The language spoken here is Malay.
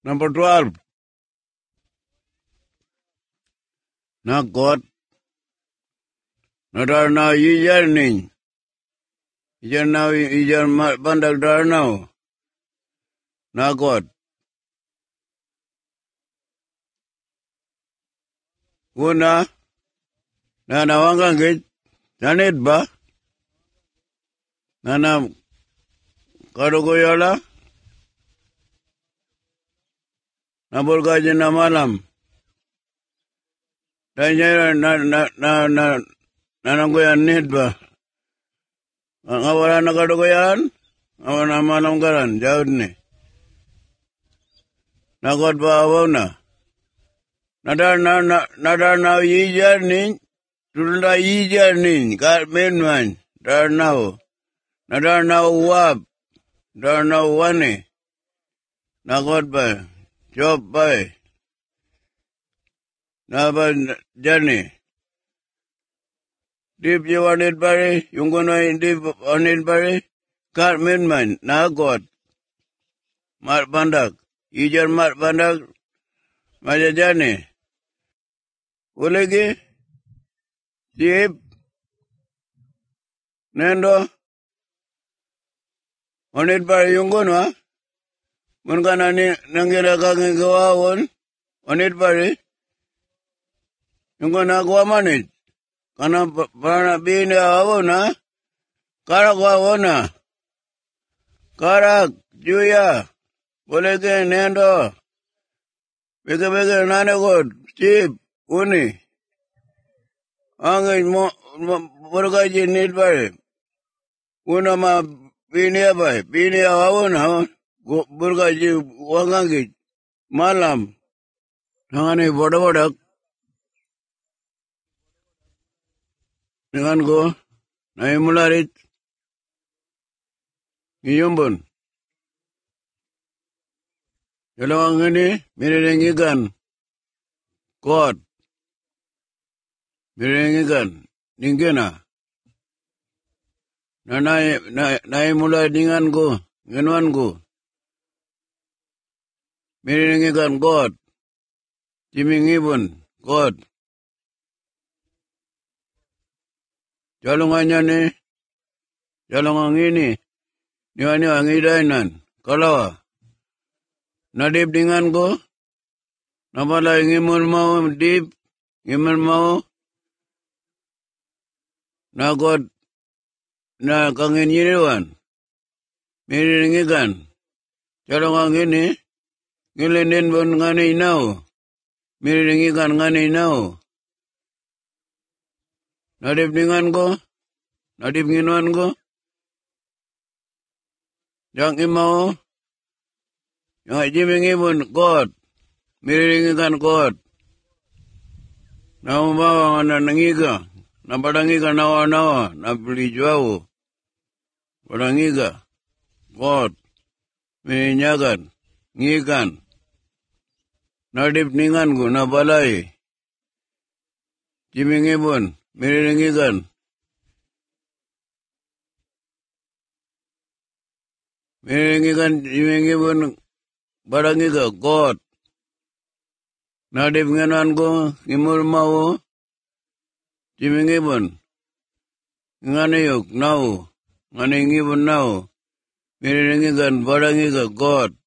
Number 12. Na God. Na dar now ijar nin. Ijar now ijar bandak dar now. Na God. Una. Na nawangang git. Janit ba? Na karugoyala. Na bulgaji na malam. Danya na nanggoyan nit ba? Ngawala na karugoyan? Ngawala na malam garan. Jawad ni. Na God ba awaw na? Nadar na ijar nin. Tulda ijar nin. Kat menman. Dar now. Nadar na wab. Dar na wane. Na God ba? Job ba? Na ba jani? Dip jiwanit bari. Yung kunoy dip anit bari. Kat menman. Na God. Mat bandak. Ijar mat bandak. Maja jani. Ulegi. Dip. Nendo. Anit bari yung kuno. Mun kana nangira kang gawawon. Anit bari. Yung kuno gawa manit. Kana para bini awon na. Karak awon na. Karak. Juya. Ulegi nendo. Bege nanegod. Dip. Uni. Angin burgaji nit bari. Una ma bini abay. Bini awon ha. Burgaji wangangit. Malam. Nangani boda-bodak. Dengan ko. Naimularit. Ngiyumbon. Dalawang ini. Miniringigan. God. Miniringigan. Ninggina. Naimula dengan ko. Nginuan ko. Miniringigan God. Timingibon. God. Jalungannya ni. Jalungang ini. Niwani ang idainan. Kalawa. Nadip dengan ko. Napala ngimul mau dip. Ngimul mau. Na God. Na kangin yiniwan. Miniringigan. Jalungang ini. Ngilinin bon ngani inaw. Miniringigan ngani inaw. Nadip dengan ko. Nadip nginuan ko. Yang imau. Yang jimingibon God. Miniringigan God. Naumawa nga nangiga. Napadangiga nawa-nawa. Nablijuawo. Padangiga. God. Mininyagan. Ngigan. Nadip ningan ko. Nabalay. Jimingibon. Miniringigan. Miniringigan. Jimingibon. Padangiga. God. Nadip nganan ko. Ngimul mau. Jimingibon. Nganayok. Now. Nganayingibon now. Miniringigan. Padangiga. God.